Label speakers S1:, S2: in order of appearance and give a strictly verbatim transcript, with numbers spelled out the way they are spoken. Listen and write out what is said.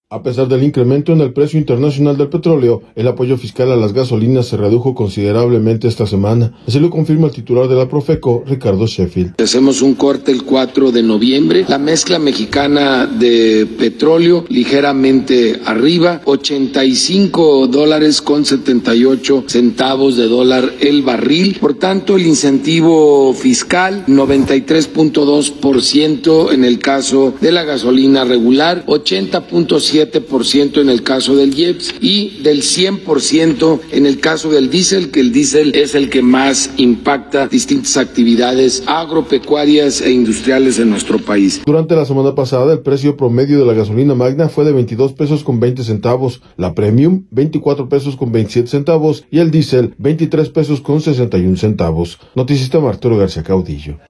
S1: A pesar del incremento en el precio internacional del petróleo, el apoyo fiscal a las gasolinas se redujo considerablemente esta semana. Así lo confirma el titular de la Profeco, Ricardo Sheffield.
S2: Hacemos un corte el cuatro de noviembre. La mezcla mexicana de petróleo ligeramente arriba, ochenta y cinco dólares con setenta y ocho centavos de dólar el barril. Por tanto, el incentivo fiscal, noventa y tres punto dos por ciento en el caso de la gasolina regular, ochenta punto siete por ciento en el caso del I E P S y del cien por ciento en el caso del diésel, que el diésel es el que más impacta distintas actividades agropecuarias e industriales en nuestro país.
S1: Durante la semana pasada, el precio promedio de la gasolina magna fue de veintidós pesos con veinte centavos, la premium veinticuatro pesos con veintisiete centavos y el diésel veintitrés pesos con sesenta y un centavos. Noticista Arturo García Caudillo.